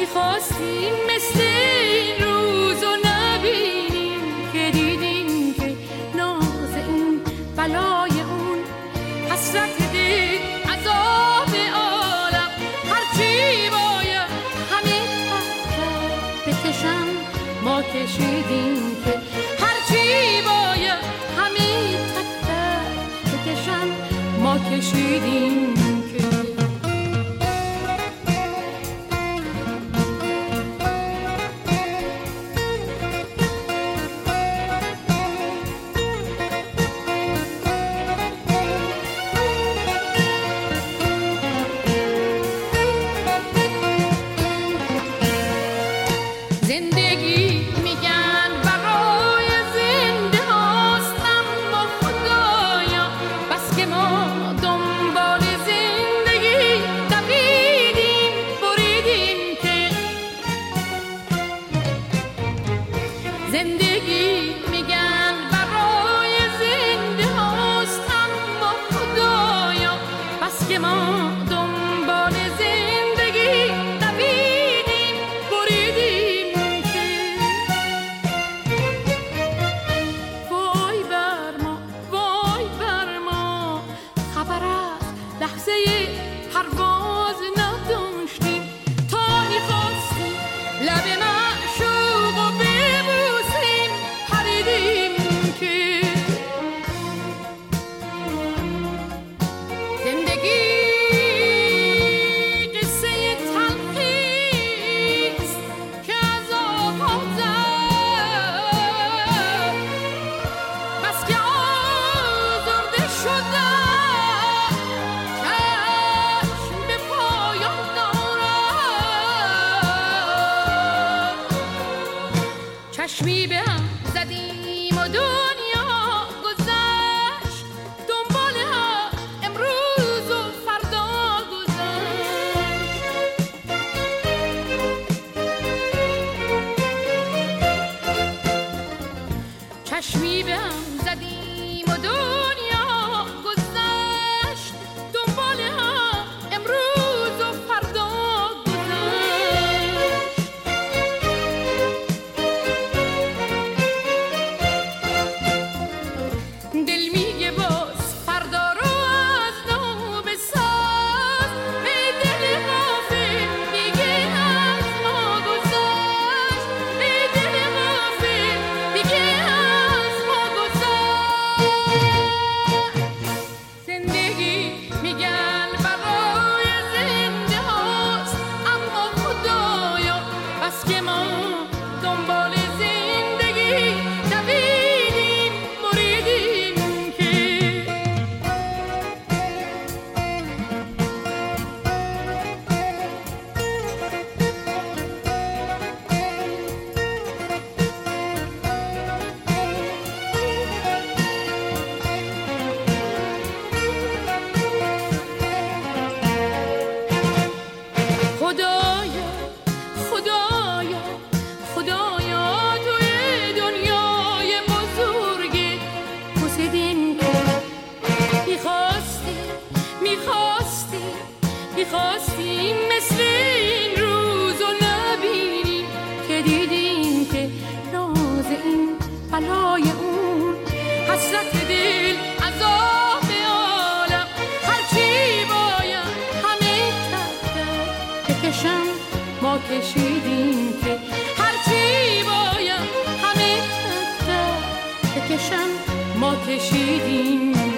میخواستیم مثل این روزو نبینیم که دیدیم که ناز این بلای اون، حسرت دل عذاب عالم، هرچی باید همه تحت بکشم ما کشیدیم که هرچی باید همه تحت بکشم ما کشیدیم که زندگی میگن برای زنده هاست، اما خدایا بس که ما دنبال زندگی دویدیم بریدیم که زندگی میگن برای زنده هاست، اما خدایا بس که ما دنبال زندگی دویدیم بریدیم. لحظه پرواز نداشتیم تا میخواستیم لب معشوق و ببوسیم، پریدیم که زندگی قصه تلخیست که عذاب‌ها زد، بس که آزرده شدم چشمی به هم زدیم و دنیا گذشت، دنبال هم امروز و فردا گذشت. چشمی به هم زدیم و دنیا گذشت، دنبال هم امروز و فردا میخواستیم مثل این روزو نبینیم که دیدیم که ناز این بلای اون، حسرت دل عذاب عالم، هرچی باید همه تحت بکشم ما کشیدیم که هرچی باید همه تحت بکشم ما کشیدیم.